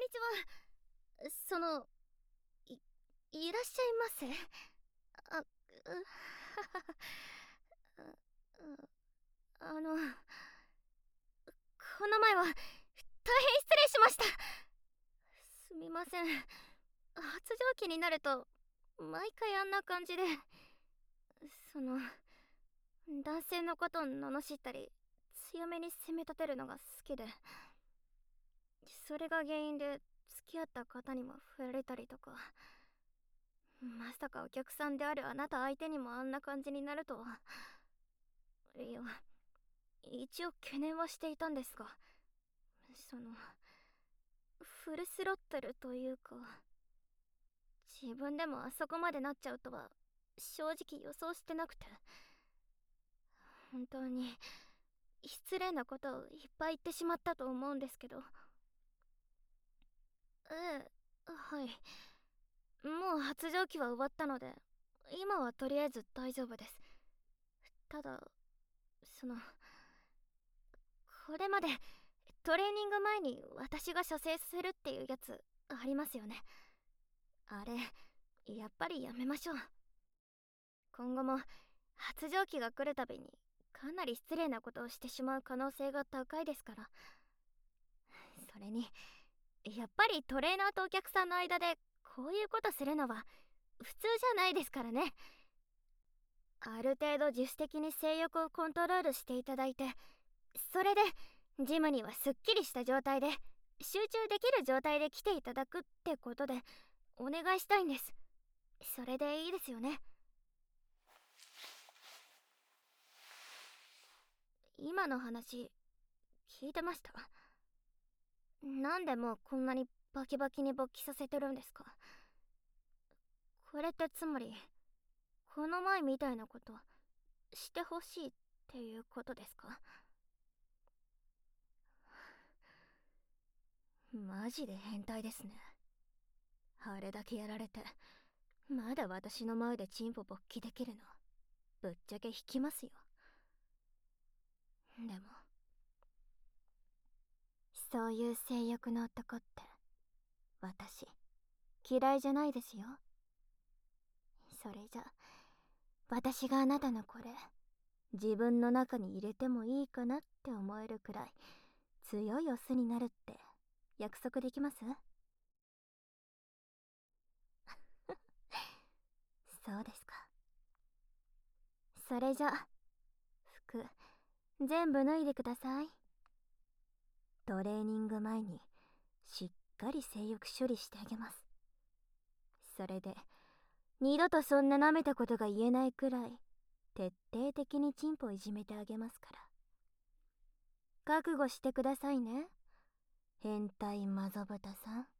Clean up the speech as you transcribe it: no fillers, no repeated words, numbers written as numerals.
ちは。い、いらっしゃいませ。あ、あの、この前は大変失礼しました。すみません。発情期になると毎回あんな感じで、その男性のことを罵ったり強めに責め立てるのが好きで、それが原因で付き合った方にも振られたりとか。まさかお客さんであるあなた相手にもあんな感じになるとは。いや、一応懸念はしていたんですが、フルスロットルというか、自分でもあそこまでなっちゃうとは正直予想してなくて、本当に失礼なことをいっぱい言ってしまったと思うんですけど。ええ、はい。もう発情期は終わったので、今はとりあえず大丈夫です。ただ、これまでトレーニング前に私が射精させるっていうやつありますよね。あれ、やっぱりやめましょう。今後も発情期が来るたびにかなり失礼なことをしてしまう可能性が高いですから。それに、やっぱりトレーナーとお客さんの間でこういうことするのは普通じゃないですからね。ある程度自主的に性欲をコントロールしていただいて、それでジムにはすっきりした状態で集中できる状態で来ていただくってことでお願いしたいんです。それでいいですよね。今の話聞いてました？なんでもうこんなにバキバキに勃起させてるんですか？これってつまりこの前みたいなことしてほしいっていうことですか？マジで変態ですね。あれだけやられてまだ私の前でチンポ勃起できるの、ぶっちゃけ引きますよ。でもそういう性欲の男って私嫌いじゃないですよ。それじゃ私があなたのこれ自分の中に入れてもいいかなって思えるくらい強いオスになるって約束できます？そうですか。それじゃ服全部脱いでください。トレーニング前にしっかり性欲処理してあげます。それで二度とそんな舐めたことが言えないくらい徹底的にチンポいじめてあげますから。覚悟してくださいね、変態マゾブタさん。